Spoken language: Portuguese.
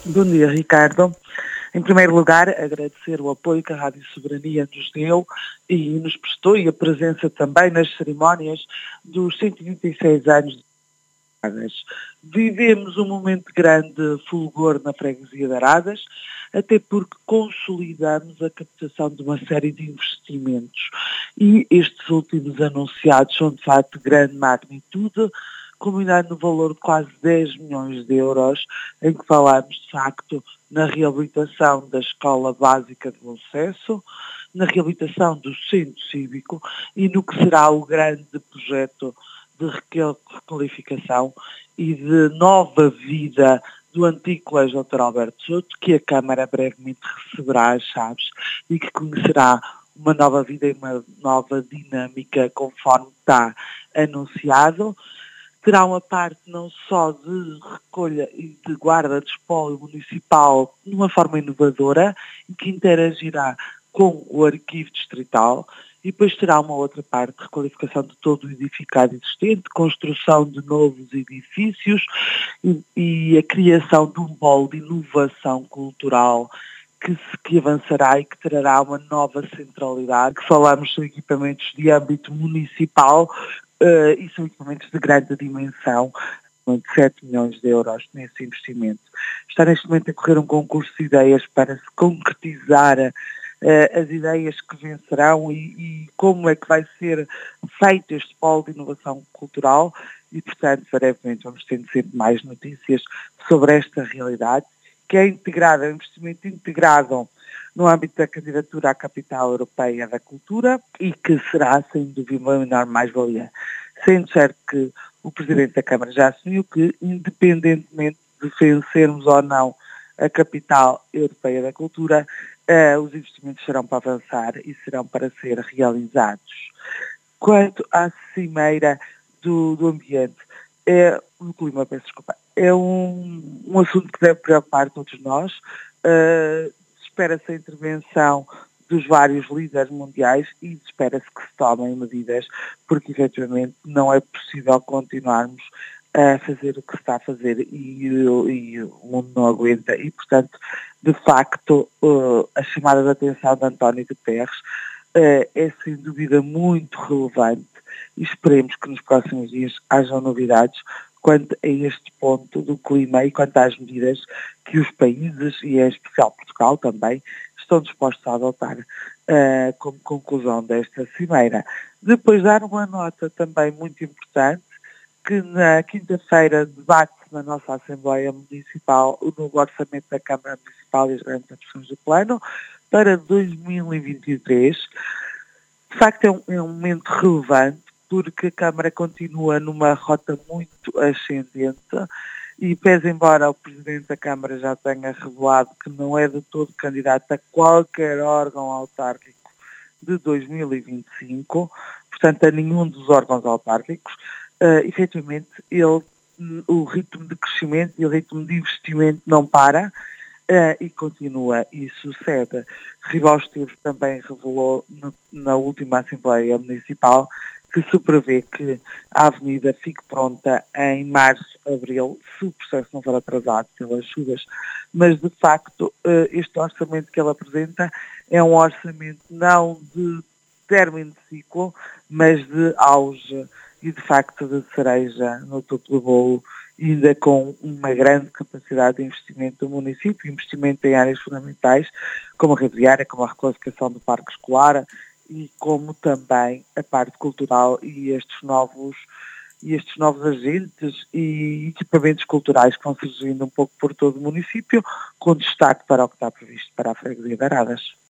Bom dia, Ricardo. Em primeiro lugar, agradecer o apoio que a Rádio Soberania nos deu e nos prestou e a presença também nas cerimónias dos 126 anos de Aradas. Vivemos um momento de grande fulgor na freguesia de Aradas, até porque consolidamos a captação de uma série de investimentos e estes últimos anunciados são de facto de grande magnitude, combinado no valor de quase 10 milhões de euros, em que falamos de facto na reabilitação da Escola Básica de Bom Sucesso, na reabilitação do Centro Cívico e no que será o grande projeto de requalificação e de nova vida do antigo Colégio Dr. Alberto Souto, que a Câmara brevemente receberá as chaves e que conhecerá uma nova vida e uma nova dinâmica conforme está anunciado. Terá uma parte não só de recolha e de guarda de espólio municipal de uma forma inovadora, em que interagirá com o arquivo distrital, e depois terá uma outra parte de requalificação de todo o edificado existente, construção de novos edifícios e a criação de um polo de inovação cultural que avançará e que trará uma nova centralidade, que falamos de equipamentos de âmbito municipal, e são equipamentos de grande dimensão, de 7 milhões de euros nesse investimento. Está neste momento a correr um concurso de ideias para se concretizar as ideias que vencerão e como é que vai ser feito este polo de inovação cultural e, portanto, brevemente vamos tendo sempre mais notícias sobre esta realidade, que é integrada, é um investimento integrado no âmbito da candidatura à Capital Europeia da Cultura e que será, sem dúvida, uma enorme mais-valia. Sendo certo que o Presidente da Câmara já assumiu que, independentemente de vencermos ou não a Capital Europeia da Cultura, os investimentos serão para avançar e serão para ser realizados. Quanto à cimeira do ambiente, do clima, peço desculpa, é um assunto que deve preocupar todos nós. Espera-se a intervenção dos vários líderes mundiais e espera-se que se tomem medidas, porque efetivamente não é possível continuarmos a fazer o que se está a fazer e o mundo não aguenta e, portanto, de facto, a chamada de atenção de António Guterres é sem dúvida muito relevante e esperemos que nos próximos dias hajam novidades quanto a este ponto do clima e quanto às medidas que os países, e em especial Portugal também, estão dispostos a adotar como conclusão desta cimeira. Depois dar uma nota também muito importante, que na quinta-feira debate-se na nossa Assembleia Municipal o novo orçamento da Câmara Municipal e as grandes opções do plano para 2023. De facto é um momento relevante, porque a Câmara continua numa rota muito ascendente e, pese embora o Presidente da Câmara já tenha revelado que não é de todo candidato a qualquer órgão autárquico de 2025, portanto a nenhum dos órgãos autárquicos, efetivamente o ritmo de crescimento e o ritmo de investimento não para, e continua e sucede. Ribal Esteves também revelou na última Assembleia Municipal que se prevê que a avenida fique pronta em março, abril, se o processo não for atrasado pelas chuvas, mas de facto este orçamento que ele apresenta é um orçamento não de término de ciclo, mas de auge e de facto de cereja no topo do bolo, ainda com uma grande capacidade de investimento do município, investimento em áreas fundamentais, como a rede viária, como a requalificação do parque escolar e como também a parte cultural e estes novos agentes e equipamentos culturais que vão surgindo um pouco por todo o município, com destaque para o que está previsto para a freguesia de Aradas.